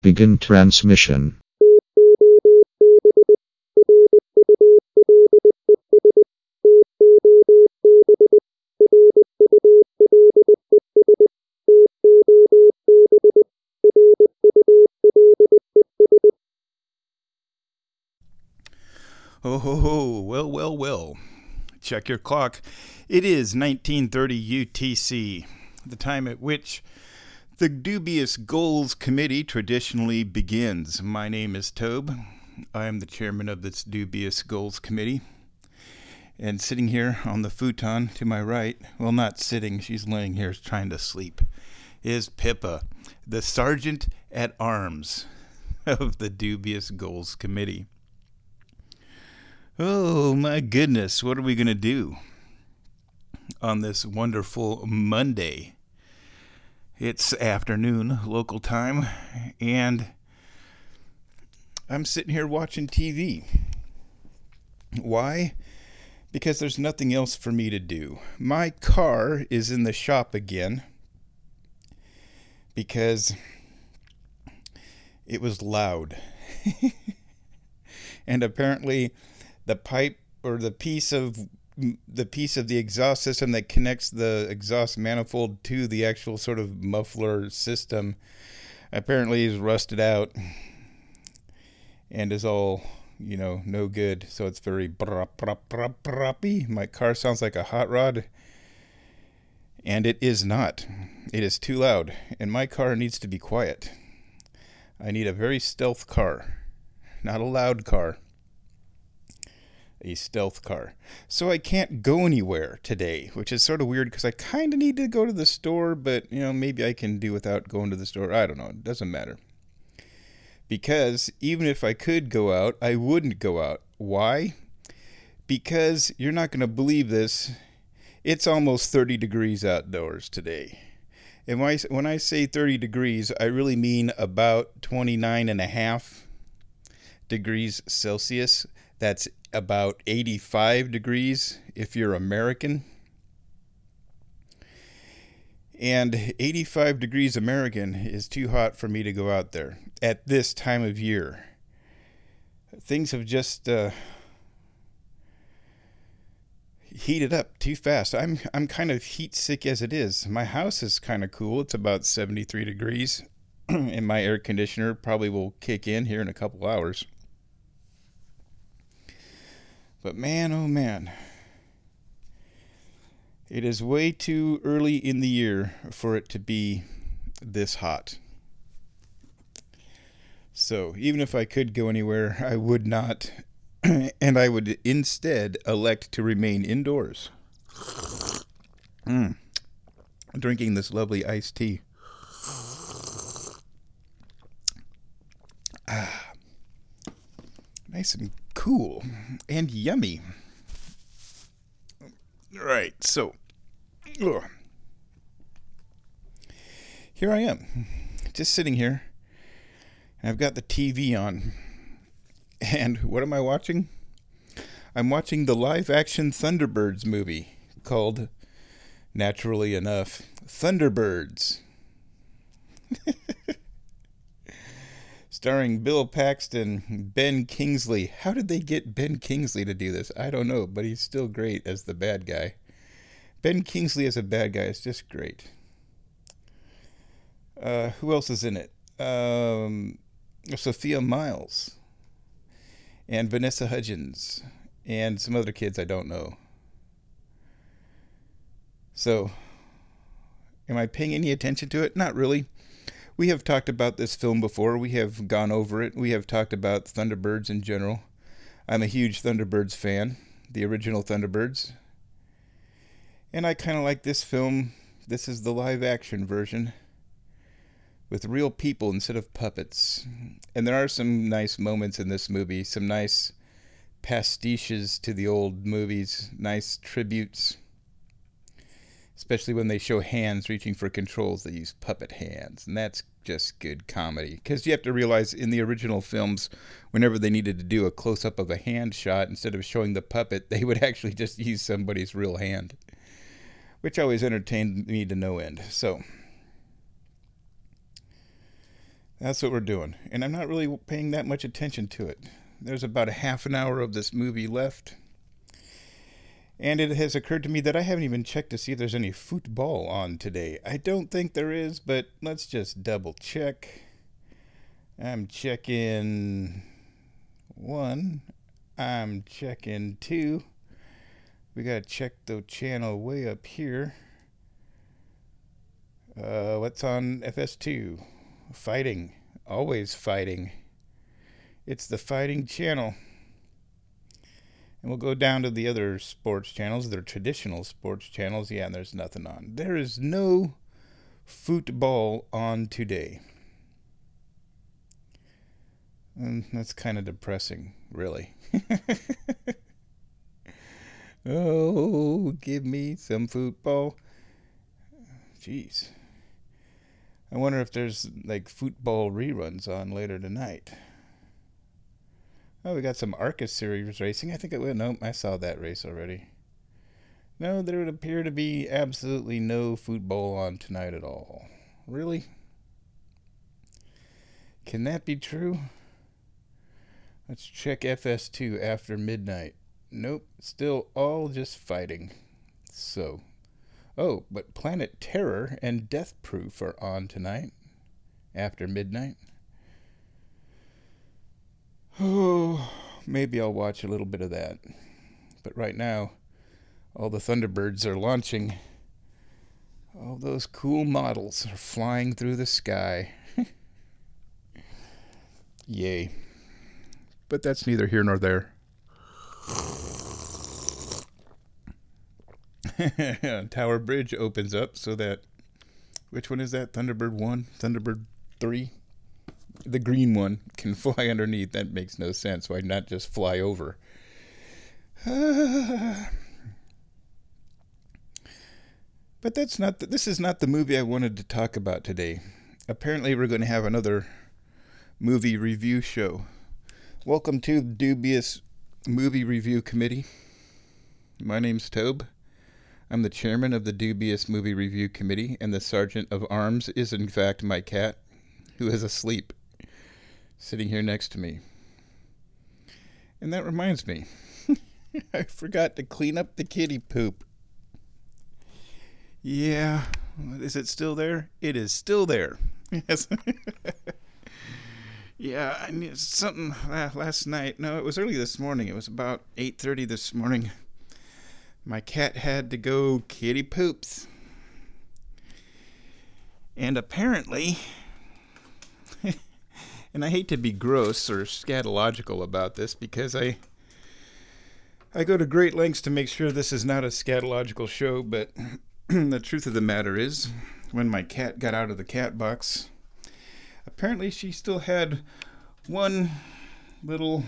Begin transmission. Oh, ho, ho. Well. Check your clock. It is 1930 UTC, the time at which the Dubious Goals Committee traditionally begins. My name is Tobe. I am the chairman of this Dubious Goals Committee. And sitting here on the futon to my right, well, not sitting, she's laying here trying to sleep, is Pippa, the Sergeant at Arms of the Dubious Goals Committee. Oh my goodness, what are we going to do on this wonderful Monday? It's afternoon, local time, and I'm sitting here watching TV. Why? Because there's nothing else for me to do. My car is in the shop again because it was loud. And apparently the pipe or the piece of the exhaust system that connects the exhaust manifold to the actual sort of muffler system apparently is rusted out and is all, no good. So it's very broppy. My car sounds like a hot rod, and it is not. It is too loud, and my car needs to be quiet. I need a very stealth car, not a loud car. A stealth car. So I can't go anywhere today, which is sort of weird because I kind of need to go to the store, but maybe I can do without going to the store. I don't know. It doesn't matter. Because even if I could go out, I wouldn't go out. Why? Because you're not going to believe this. It's almost 30 degrees outdoors today. And when I say 30 degrees, I really mean about 29.5 degrees Celsius. That's about 85 degrees if you're American. And 85 degrees American is too hot for me to go out there at this time of year. Things have just heated up too fast. I'm kind of heat sick as it is. My house is kind of cool. It's about 73 degrees, and my air conditioner probably will kick in here in a couple hours. But man, oh man, it is way too early in the year for it to be this hot. So even if I could go anywhere, I would not, and I would instead elect to remain indoors. Drinking this lovely iced tea. Nice and cool and yummy. All right, so here I am, just sitting here, and I've got the TV on. And what am I watching? I'm watching the live-action Thunderbirds movie called, naturally enough, Thunderbirds. Starring Bill Paxton, Ben Kingsley. How did they get Ben Kingsley to do this? I don't know, but he's still great as the bad guy. Ben Kingsley as a bad guy is just great. Who else is in it? Sophia Myles. And Vanessa Hudgens. And some other kids I don't know. So, am I paying any attention to it? Not really. We have talked about this film before. We have gone over it. We have talked about Thunderbirds in general. I'm a huge Thunderbirds fan, the original Thunderbirds. And I kind of like this film. This is the live-action version with real people instead of puppets. And there are some nice moments in this movie, some nice pastiches to the old movies, nice tributes. Especially when they show hands reaching for controls, they use puppet hands. And that's just good comedy. Because you have to realize in the original films, whenever they needed to do a close-up of a hand shot, instead of showing the puppet, they would actually just use somebody's real hand. Which always entertained me to no end. So, That's what we're doing. And I'm not really paying that much attention to it. There's about a half an hour of this movie left. And it has occurred to me that I haven't even checked to see if there's any football on today. I don't think there is, but let's just double check. I'm checking 1. I'm checking 2. We gotta check the channel way up here. What's on FS2? Fighting. Always fighting. It's the fighting channel. And we'll go down to the other sports channels, their traditional sports channels. Yeah, and there's nothing on. There is no football on today. And that's kind of depressing, really. Oh, give me some football. Jeez. I wonder if there's like football reruns on later tonight. Oh, we got some Arcus series racing. I think nope, I saw that race already. No, there would appear to be absolutely no football on tonight at all. Really? Can that be true? Let's check FS2 after midnight. Nope, still all just fighting. So, oh, but Planet Terror and Death Proof are on tonight after midnight. Oh, maybe I'll watch a little bit of that. But right now, all the Thunderbirds are launching. All those cool models are flying through the sky. Yay. But that's neither here nor there. Tower Bridge opens up so that... Which one is that? Thunderbird 1? Thunderbird 3? The green one can fly underneath. That makes no sense. Why not just fly over? But that's not. This is not the movie I wanted to talk about today. Apparently, we're going to have another movie review show. Welcome to the Dubious Movie Review Committee. My name's Tobe. I'm the chairman of the Dubious Movie Review Committee, and the sergeant of arms is in fact my cat, who is asleep, sitting here next to me. And that reminds me, I forgot to clean up the kitty poop. Yeah, is it still there? It is still there. Yes. Yeah, I knew something last night. No, it was early this morning. It was about 8:30 this morning. My cat had to go kitty poops. And apparently, and I hate to be gross or scatological about this because I go to great lengths to make sure this is not a scatological show, but the truth of the matter is, when my cat got out of the cat box, apparently she still had one little,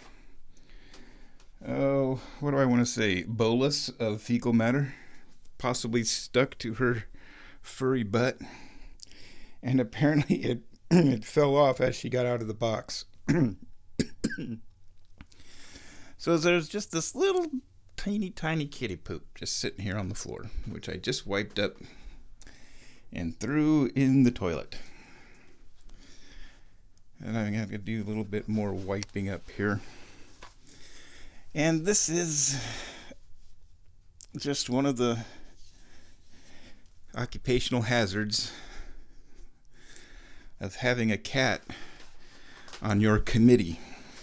what do I want to say, bolus of fecal matter, possibly stuck to her furry butt, and apparently it fell off as she got out of the box. So there's just this little tiny kitty poop just sitting here on the floor, which I just wiped up and threw in the toilet. And I'm going to do a little bit more wiping up here. And this is just one of the occupational hazards of having a cat on your committee.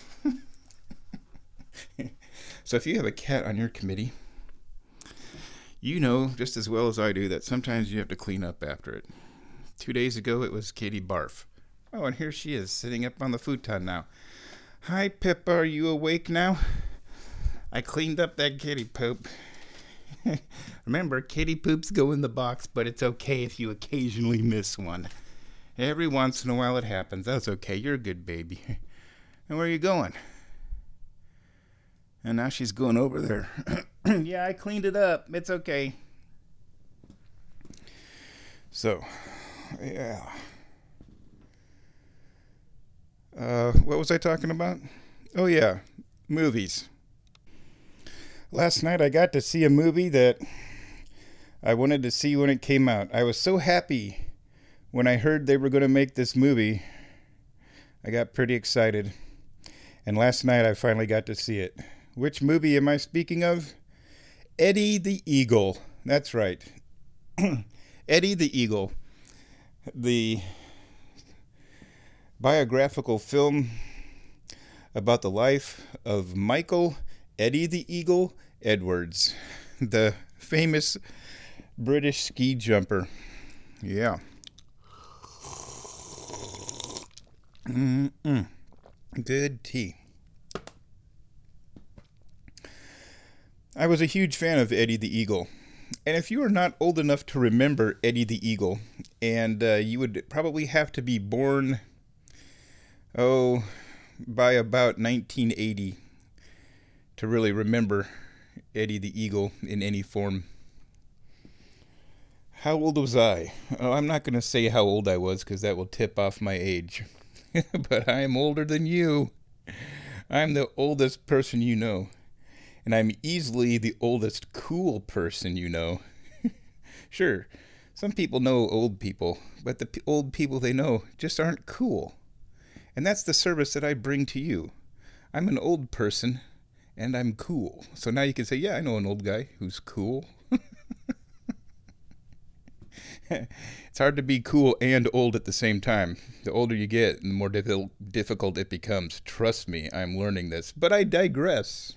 So if you have a cat on your committee, you know just as well as I do that sometimes you have to clean up after it. 2 days ago it was Katie Barf. Oh, and here she is sitting up on the futon now. Hi, Pippa, are you awake now? I cleaned up that kitty poop. Remember, kitty poops go in the box, but it's okay if you occasionally miss one. Every once in a while it happens. That's okay. You're a good baby. And where are you going? And now she's going over there. Yeah, I cleaned it up. It's okay. So, yeah. What was I talking about? Oh, yeah. Movies. Last night I got to see a movie that I wanted to see when it came out. I was so happy when I heard they were going to make this movie I got pretty excited. And last night I finally got to see it. Which movie am I speaking of? Eddie the Eagle. That's right. Eddie the Eagle. The biographical film about the life of Michael Eddie the Eagle Edwards, the famous British ski jumper. Yeah. Good tea. I was a huge fan of Eddie the Eagle. And if you are not old enough to remember Eddie the Eagle, and you would probably have to be born, by about 1980 to really remember Eddie the Eagle in any form. How old was I? Oh, I'm not going to say how old I was because that will tip off my age. But I am older than you. I'm the oldest person you know. And I'm easily the oldest cool person you know. Sure, some people know old people, but the old people they know just aren't cool. And that's the service that I bring to you. I'm an old person, and I'm cool. So now you can say, yeah, I know an old guy who's cool. It's hard to be cool and old at the same time. The older you get, the more difficult it becomes. Trust me, I'm learning this. But I digress.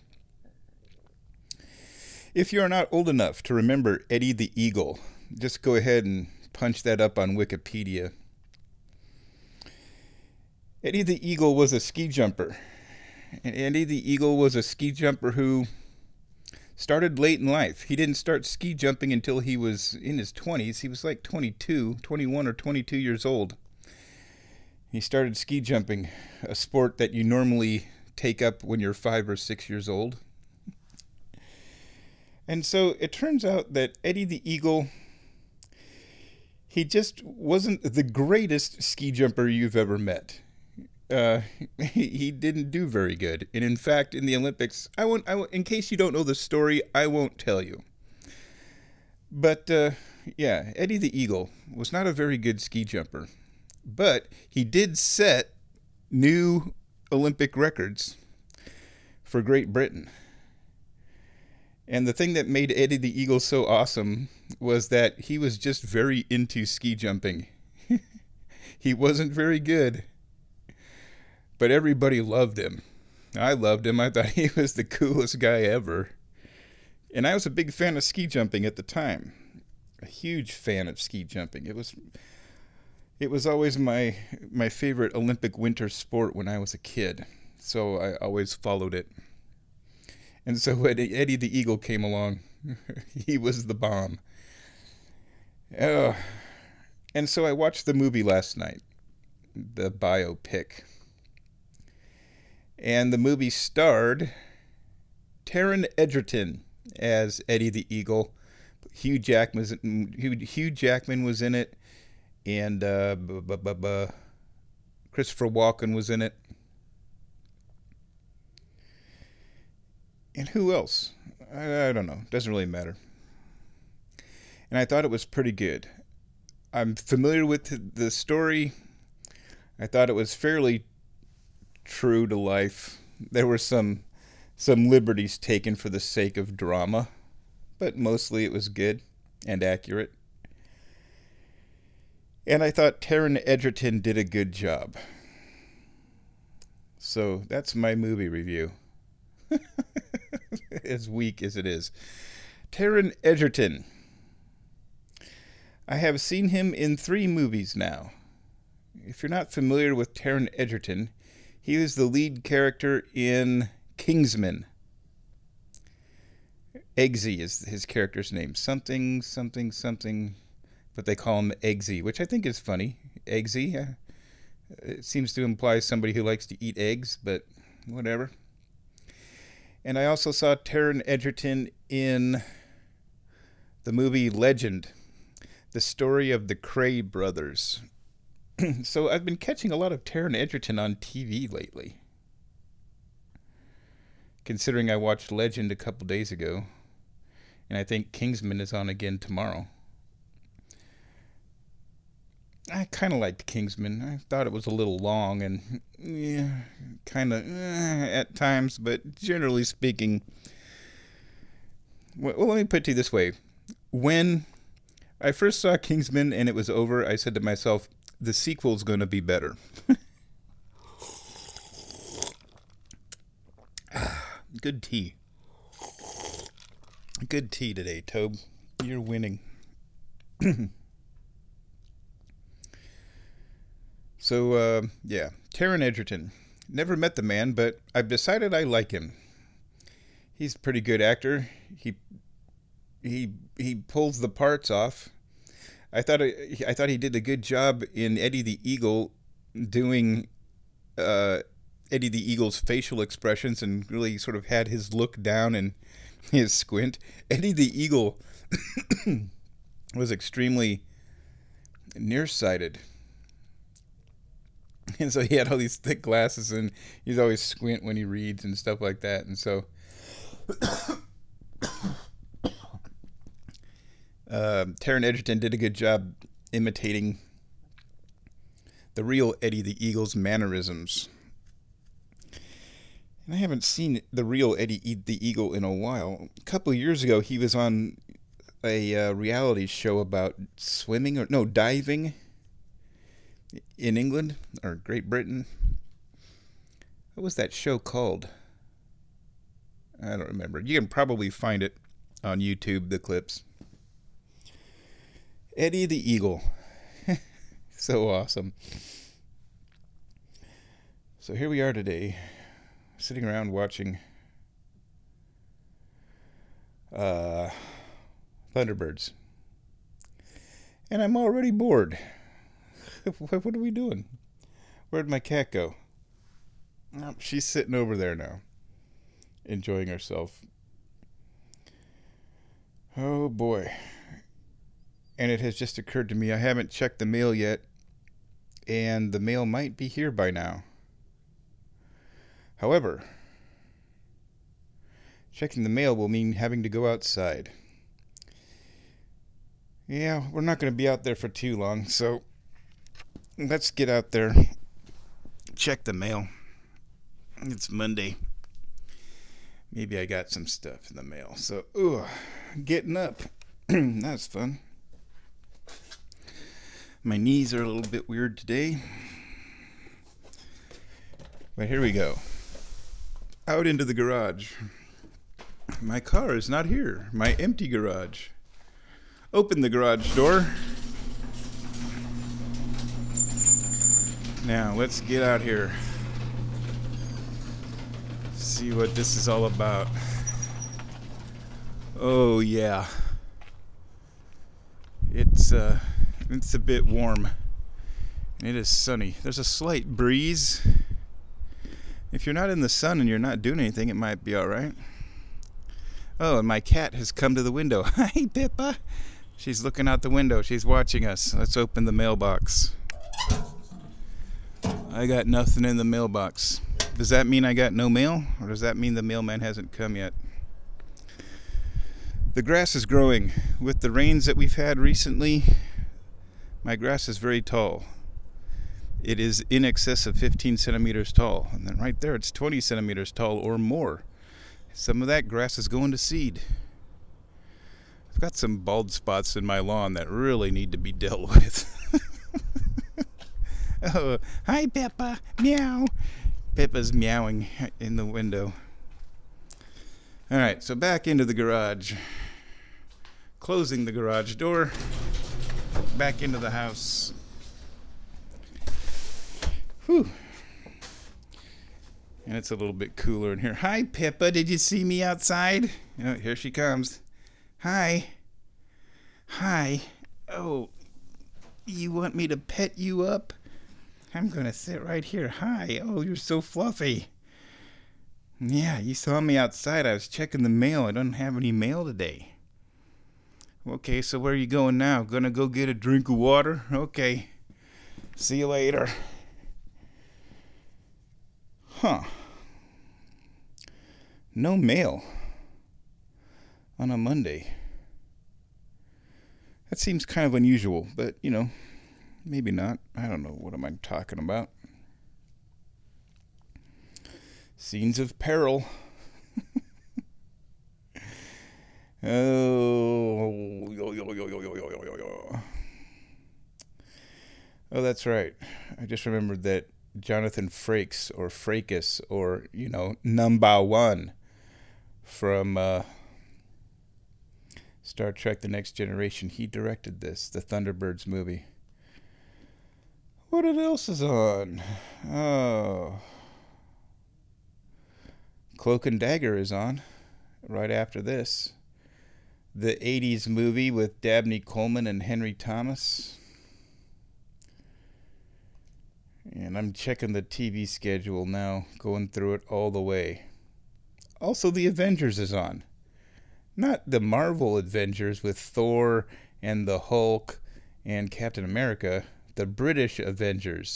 If you are not old enough to remember Eddie the Eagle, just go ahead and punch that up on Wikipedia. Eddie the Eagle was a ski jumper. And Eddie the Eagle was a ski jumper who started late in life. He didn't start ski jumping until he was in his 20s. He was like 21 or 22 years old. He started ski jumping, a sport that you normally take up when you're 5 or 6 years old. And so it turns out that Eddie the Eagle, he just wasn't the greatest ski jumper you've ever met. He didn't do very good. And in fact, in the Olympics, I won't, in case you don't know the story, I won't tell you. But, yeah, Eddie the Eagle was not a very good ski jumper. But he did set new Olympic records for Great Britain. And the thing that made Eddie the Eagle so awesome was that he was just very into ski jumping. He wasn't very good, but everybody loved him. I loved him. I thought he was the coolest guy ever. And I was a big fan of ski jumping at the time. A huge fan of ski jumping. It was always my favorite Olympic winter sport when I was a kid. So I always followed it. And so when Eddie the Eagle came along, he was the bomb. And so I watched the movie last night, the biopic. And the movie starred Taron Egerton as Eddie the Eagle. Hugh Jackman was in it, and Christopher Walken was in it. And who else? I don't know. Doesn't really matter. And I thought it was pretty good. I'm familiar with the story. I thought it was fairly true to life. There were some liberties taken for the sake of drama, but mostly it was good and accurate. And I thought Taron Egerton did a good job. So that's my movie review. As weak as it is. Taron Egerton. I have seen him in 3 movies now. If you're not familiar with Taron Egerton, he was the lead character in Kingsman. Eggsy is his character's name. Something, but they call him Eggsy, which I think is funny. Eggsy. It seems to imply somebody who likes to eat eggs, but whatever. And I also saw Taron Egerton in the movie Legend, the story of the Kray brothers. So I've been catching a lot of Taron Egerton on TV lately. Considering I watched Legend a couple days ago, and I think Kingsman is on again tomorrow. I kind of liked Kingsman. I thought it was a little long and kind of at times, but generally speaking, well, let me put it to you this way: when I first saw Kingsman and it was over, I said to myself, "The sequel's going to be better." Good tea. Good tea today, Tobe. You're winning. So, yeah, Taron Egerton. Never met the man, but I've decided I like him. He's a pretty good actor. He pulls the parts off. I thought he did a good job in Eddie the Eagle, doing Eddie the Eagle's facial expressions, and really sort of had his look down and his squint. Eddie the Eagle was extremely nearsighted. And so he had all these thick glasses, and he's always squint when he reads and stuff like that. And so Taron Egerton did a good job imitating the real Eddie the Eagle's mannerisms. And I haven't seen the real Eddie the Eagle in a while. A couple of years ago, he was on a reality show about diving in England or Great Britain. What was that show called? I don't remember. You can probably find it on YouTube, the clips. Eddie the Eagle. So awesome. So here we are today, sitting around watching Thunderbirds. And I'm already bored. What are we doing? Where'd my cat go? Oh, she's sitting over there now, enjoying herself. Oh boy. And it has just occurred to me, I haven't checked the mail yet, and the mail might be here by now. However, checking the mail will mean having to go outside. Yeah, we're not going to be out there for too long, so let's get out there, check the mail. It's Monday. Maybe I got some stuff in the mail. So, getting up. That's fun. My knees are a little bit weird today. But here we go. Out into the garage. My car is not here. My empty garage. Open the garage door. Now, let's get out here. See what this is all about. Oh, yeah. It's a bit warm. And it is sunny. There's a slight breeze. If you're not in the sun and you're not doing anything, it might be all right. Oh, and my cat has come to the window. Hi, Pippa. She's looking out the window. She's watching us. Let's open the mailbox. I got nothing in the mailbox. Does that mean I got no mail? Or does that mean the mailman hasn't come yet? The grass is growing. With the rains that we've had recently, my grass is very tall. It is in excess of 15 centimeters tall. And then right there, it's 20 centimeters tall or more. Some of that grass is going to seed. I've got some bald spots in my lawn that really need to be dealt with. Oh, hi, Peppa. Meow. Peppa's meowing in the window. All right, so back into the garage. Closing the garage door. Back into the house. Whew. And it's a little bit cooler in here. Hi, Pippa. Did you see me outside? Oh, here she comes. Hi. Hi. Oh, you want me to pet you up? I'm going to sit right here. Hi. Oh, you're so fluffy. Yeah, you saw me outside. I was checking the mail. I don't have any mail today. Okay, so where are you going now? Gonna go get a drink of water? Okay. See you later. Huh. No mail on a Monday. That seems kind of unusual, but, Maybe not. I don't know. What am I talking about? Scenes of peril. Oh, oh, that's right. I just remembered that Jonathan Frakes or Frakes or Number One from Star Trek: The Next Generation. He directed the Thunderbirds movie. What else is on? Oh, Cloak and Dagger is on right after this. The 80s movie with Dabney Coleman and Henry Thomas. And I'm checking the TV schedule now, going through it all the way. Also, The Avengers is on. Not the Marvel Avengers with Thor and the Hulk and Captain America. The British Avengers.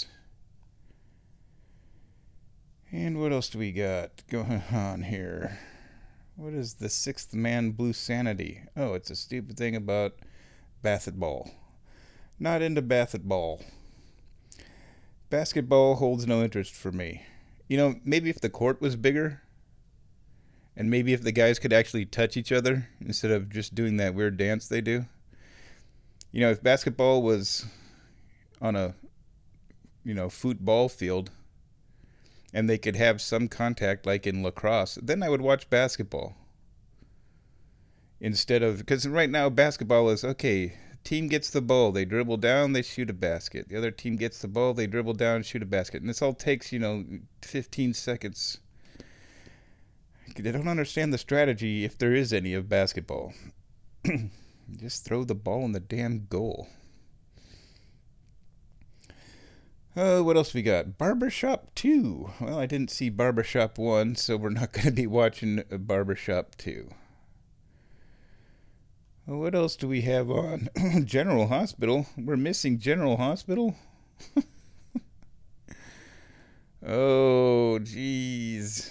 And what else do we got going on here? What is The Sixth Man Blue Sanity? Oh, it's a stupid thing about basketball. Not into basketball. Basketball holds no interest for me. Maybe if the court was bigger, and maybe if the guys could actually touch each other instead of just doing that weird dance they do. If basketball was on a, football field, and they could have some contact like in lacrosse, then I would watch basketball. Instead of, because right now basketball is, okay, team gets the ball, they dribble down, they shoot a basket. The other team gets the ball, they dribble down, shoot a basket. And this all takes, 15 seconds. I don't understand the strategy, if there is any, of basketball. Just throw the ball in the damn goal. What else we got? Barbershop 2. Well, I didn't see Barbershop 1, so we're not going to be watching Barbershop 2. Well, what else do we have on? General Hospital. We're missing General Hospital? Oh, jeez.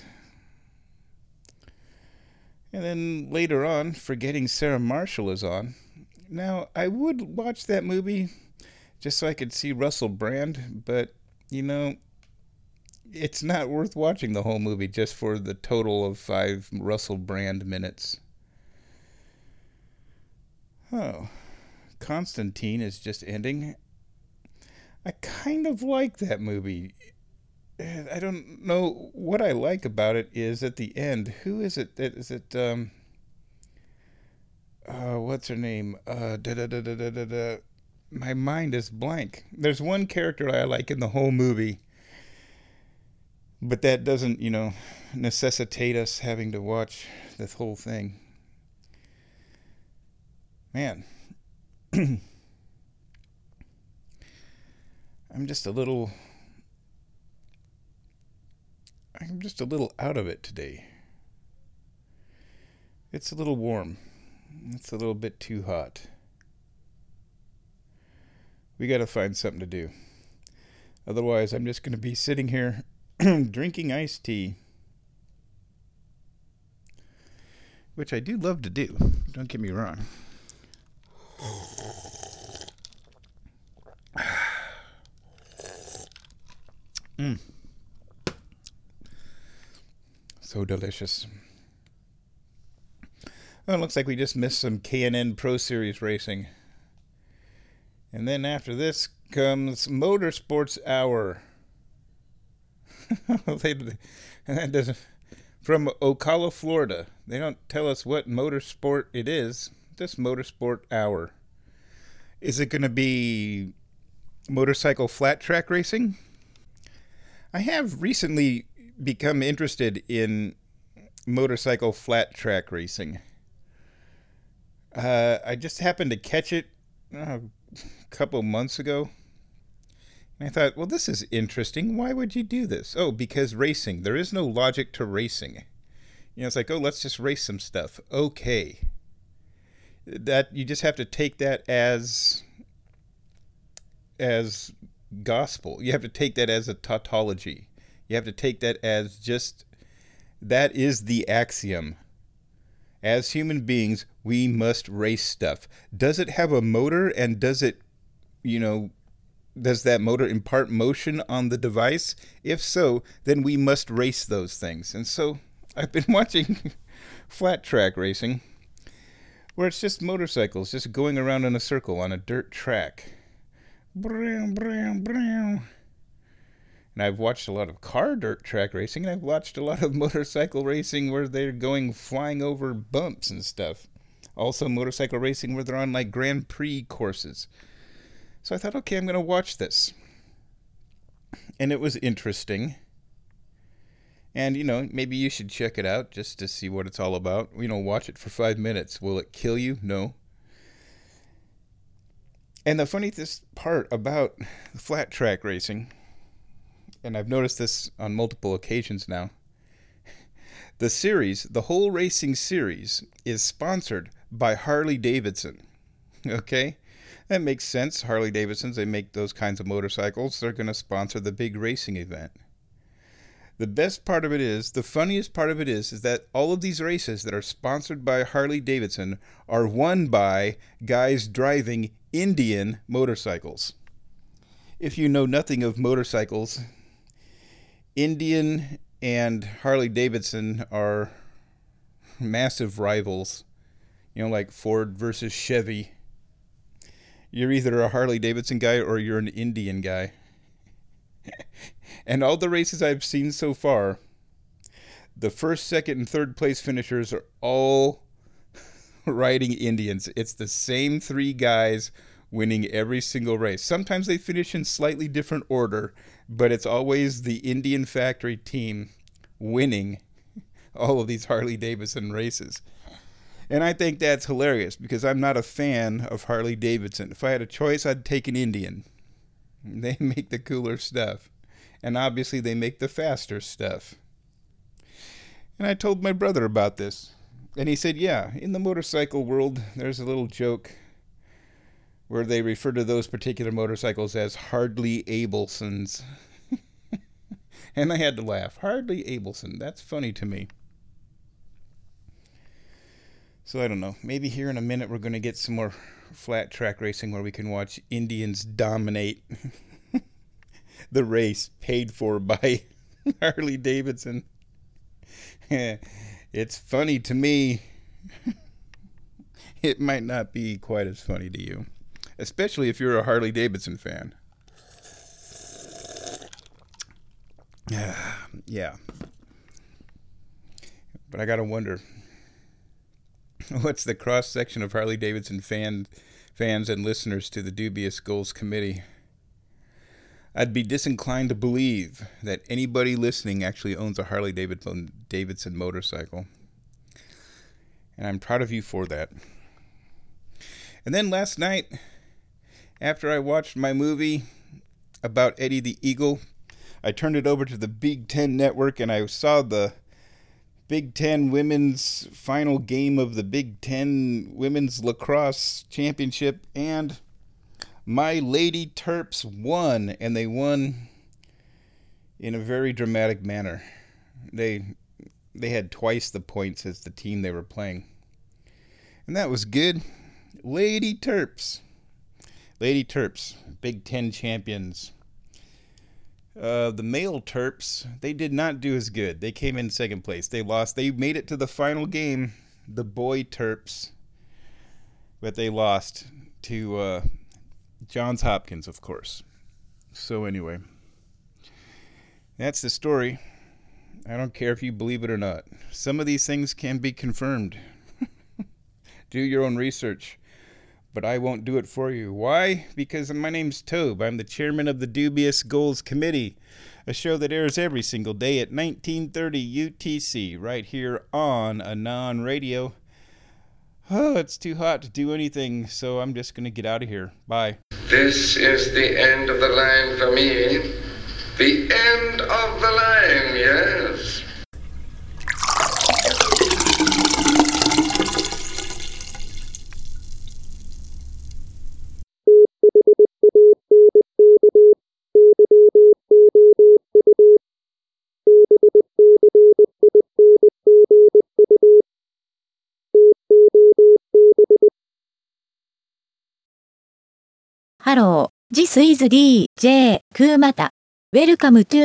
And then later on, Forgetting Sarah Marshall is on. Now, I would watch that movie just so I could see Russell Brand, but, it's not worth watching the whole movie just for the total of 5 Russell Brand minutes. Oh, Constantine is just ending. I kind of like that movie. I don't know what I like about it is at the end. Who is it? Is it, what's her name? My mind is blank. There's one character I like in the whole movie, but that doesn't, necessitate us having to watch this whole thing. Man, I'm just a little out of it today. It's a little warm. It's a little bit too hot. We got to find something to do. Otherwise, I'm just going to be sitting here drinking iced tea. Which I do love to do. Don't get me wrong. So delicious. Oh, it looks like we just missed some K&N Pro Series racing. And then after this comes Motorsports Hour. From Ocala, Florida. They don't tell us what motorsport it is. Just Motorsport Hour. Is it going to be motorcycle flat track racing? I have recently become interested in motorcycle flat track racing. I just happened to catch it a couple months ago. And I thought, well, this is interesting. Why would you do this? Oh, because racing. There is no logic to racing. It's like, oh, let's just race some stuff. Okay. That you just have to take that as gospel. You have to take that as a tautology. You have to take that as just, that is the axiom. As human beings, we must race stuff. Does it have a motor and does it, Does that motor impart motion on the device? If so, then we must race those things. And so I've been watching flat track racing, where it's just motorcycles just going around in a circle on a dirt track. And I've watched a lot of car dirt track racing, and I've watched a lot of motorcycle racing where they're going flying over bumps and stuff. Also motorcycle racing where they're on like Grand Prix courses. So I thought, okay, I'm going to watch this. And it was interesting. And, maybe you should check it out just to see what it's all about. Watch it for 5 minutes. Will it kill you? No. And the funniest part about flat track racing, and I've noticed this on multiple occasions now, the whole racing series is sponsored by Harley Davidson. Okay? That makes sense. Harley Davidsons, they make those kinds of motorcycles. They're going to sponsor the big racing event. The best part of it is, the funniest part of it is that all of these races that are sponsored by Harley Davidson are won by guys driving Indian motorcycles. If you know nothing of motorcycles, Indian and Harley Davidson are massive rivals. Like Ford versus Chevy. You're either a Harley Davidson guy or you're an Indian guy. And all the races I've seen so far, the first, second, and third place finishers are all riding Indians. It's the same 3 guys winning every single race. Sometimes they finish in slightly different order, but it's always the Indian factory team winning all of these Harley Davidson races. And I think that's hilarious because I'm not a fan of Harley Davidson. If I had a choice, I'd take an Indian. They make the cooler stuff. And obviously they make the faster stuff. And I told my brother about this. And he said, yeah, in the motorcycle world, there's a little joke where they refer to those particular motorcycles as Harley Abelsons. And I had to laugh. Harley Abelson. That's funny to me. So I don't know. Maybe here in a minute we're going to get some more flat track racing where we can watch Indians dominate the race paid for by Harley Davidson. It's funny to me. It might not be quite as funny to you, especially if you're a Harley Davidson fan. Yeah. But I got to wonder, what's the cross-section of Harley Davidson fans and listeners to the Dubious Goals Committee? I'd be disinclined to believe that anybody listening actually owns a Harley Davidson motorcycle. And I'm proud of you for that. And then last night, after I watched my movie about Eddie the Eagle, I turned it over to the Big Ten Network and I saw the Big Ten women's final game of the Big Ten Women's Lacrosse Championship, and my Lady Terps won, and they won in a very dramatic manner. They had twice the points as the team they were playing. And that was good. Lady Terps, Big Ten champions. The male Terps, they did not do as good. They came in second place. They lost. They made it to the final game, the boy Terps, but they lost to Johns Hopkins, of course. So anyway, that's the story. I don't care if you believe it or not. Some of these things can be confirmed. Do your own research. But I won't do it for you. Why? Because my name's Tobe. I'm the chairman of the Dubious Goals Committee, a show that airs every single day at 1930 UTC, right here on Anon Radio. Oh, it's too hot to do anything, so I'm just going to get out of here. Bye. This is the end of the line for me. The end of the line, yes. ハロー。 This is DJ Kumata. Welcome to